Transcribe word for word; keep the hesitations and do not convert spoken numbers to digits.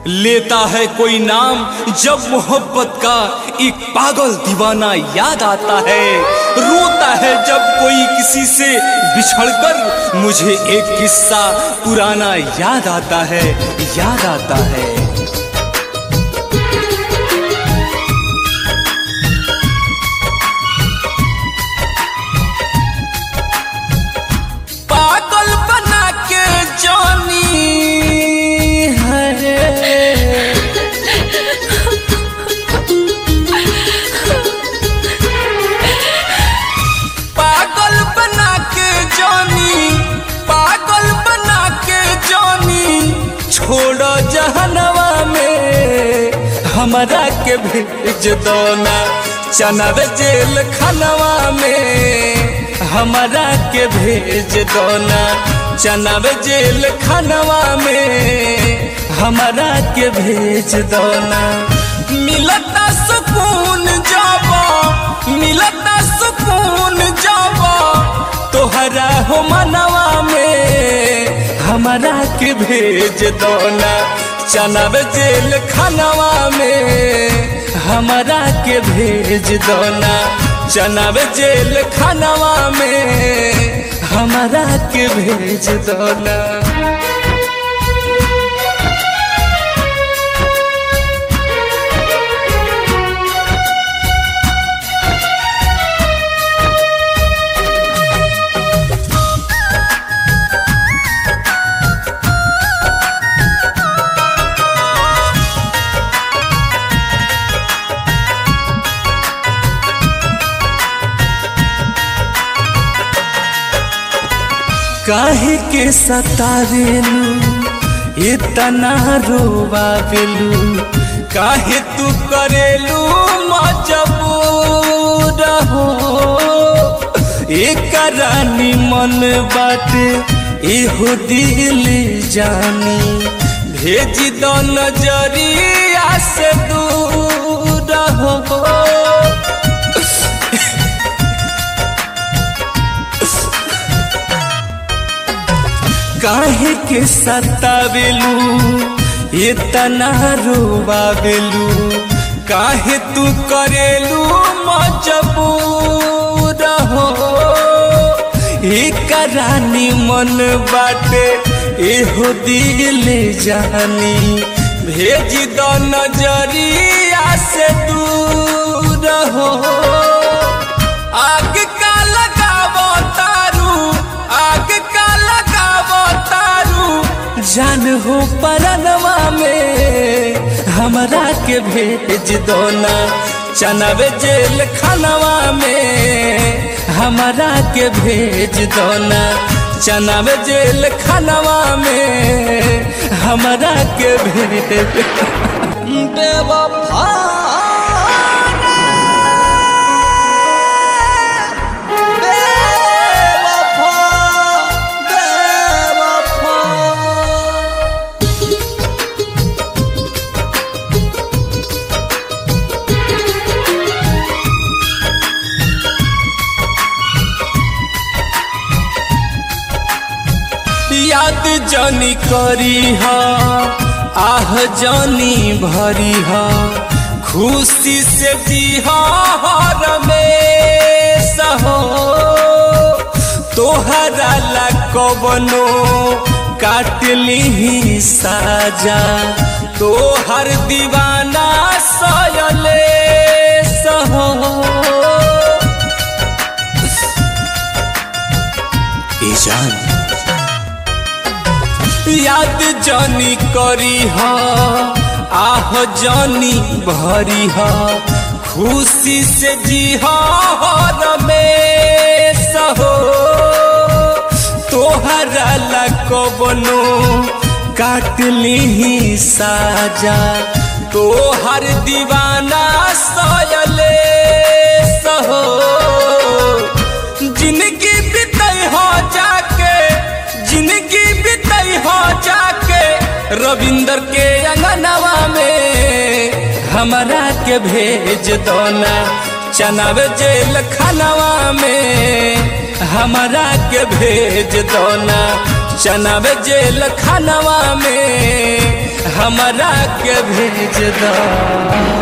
लेता है कोई नाम जब मोहब्बत का एक पागल दीवाना याद आता है। रोता है जब कोई किसी से बिछड़कर मुझे एक किस्सा पुराना याद आता है, याद आता है। पागल बना के जानी पागल बना के जानी, पागल बना के जानी, छोड़ो जहनवा में हमरा के भेज दो ना, चनर जेल खनवा में हमरा के भेज दो ना, चनर जेल खनवा में हमरा के भेज दो ना। मिलता सुकून जाबो, मिलता सुकून जाबो तोहरा हो मनवा में हमरा के भेज दो ना, चनर जेल खनवा में हमरा के भेज दो ना, चनर जेल खनवा में हमरा के भेज दो ना। काहे के सतावेलू इतना रोवावेलू, काहे तू करेलू मजबूर हो। एक रानी मन बाटे एहो दिल जानी, भेज दो नजरिया से दूर हो। काहे के सतावेलू इतना रोवावेलू, काहे तू करेलू मजबूर हो। एक रानी मन बाटे एहो दिल जानी, भेज दो नजरिया से दूर हो। आग का लगावो तारू, आग का लगावो तारू, जान हो परनवा में हमरा के भेज दो ना, चनर जेल खनवा में हमरा के भेज दो ना, चनर जेल खनवा में हमरा के भेज बेवफा। याद जानी करी हा, आह जानी भरी हा, खुशी से जी हा रमेश हो। तोहरा ला कवनो काट ली साजा, तोहर दीवाना सयलेश हो। ईजान याद जानी करी हा, आह जानी भरी हा, खुशी से जी हा रमेश हो। तोहरा ला कवनो काट ली साजा, तोहर दीवाना सयलेश हो। जिंदगी बिताई हो जाके, जिंदगी बिताई हो जाके रविंदर के अंगनवा में हमरा के भेज दो ना, चनर जेल खनवा में हमरा के भेज दो ना, चनर जेल खनवा में हमरा के भेज दा।